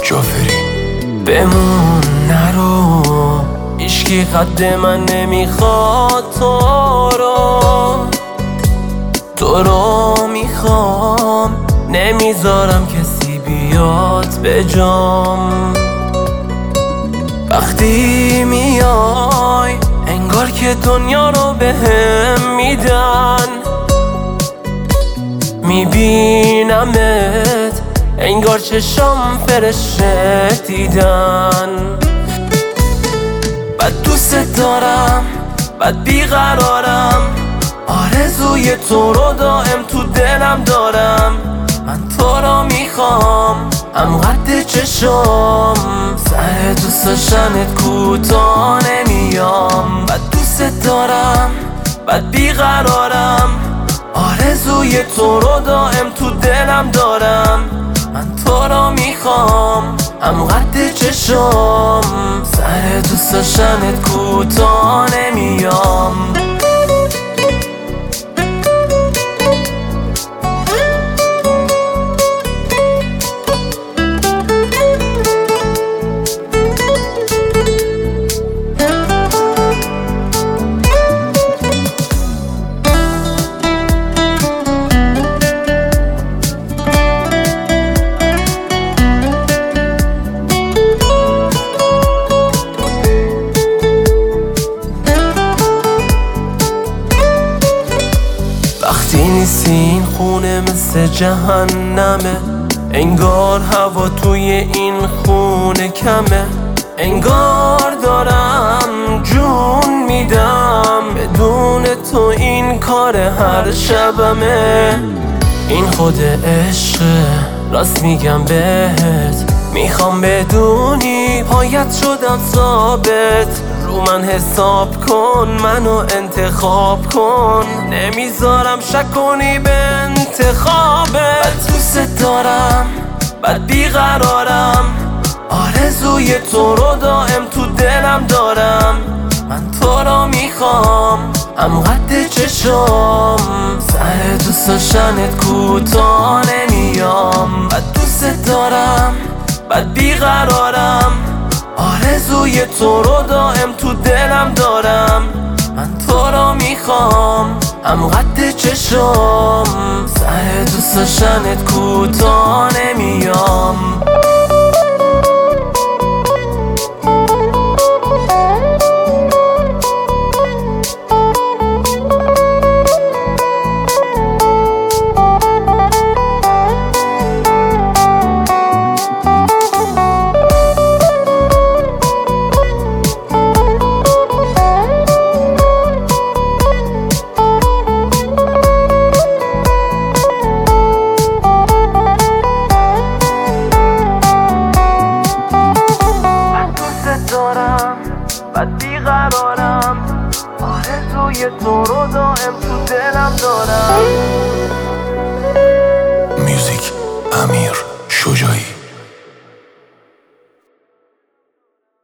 جعفری. بمون نرو، هیچکی قد من نمیخواد تو رو میخوام، نمیذارم کسی بیاد به جام. وقتی میای انگار که دنیا رو بهم میدن، میبینمت انگار چشام فرشته دیدن. بد دوست دارم، بد بیقرارم، آرزوی تو رو دائم تو دلم دارم. من تو رو میخوام هم قد چشام، سر دوست داشتنت کوتاه نمیام. بد دوست دارم، بد بیقرارم، آرزوی تو رو دائم تو دلم دارم. من تو رو میخوام هم قد چشام، سر دوست داشتنت کوتاه نمیام. وقتی نیستی این خونه مثل جهنمه، انگار هوا توی این خونه کمه. انگار دارم جون میدم، بدون تو این کار هر شبمه. این خود عشقه، راست میگم بهت، میخوام بدونی پایت شدم ثابت. رو من حساب کن، منو انتخاب کن، نمیذارم شک کنی به انتخابت. بد دوست دارم، بد بیقرارم، آرزوی تو رو دائم تو دلم دارم. من تو رو میخوام هم قد چشام، سر دوست داشتنت کوتاه نمیام. بد دوست دارم، بد بیقرارم، آرزوی تو رو دائم تو دلم دارم. من تو رو میخوام هم قد چشام، سر دوست داشتنت کوتاه نمیام. بد بیقرارم، آرزوی تو رو دائم تو دلم دارم. میوزیک امیر شجاعی.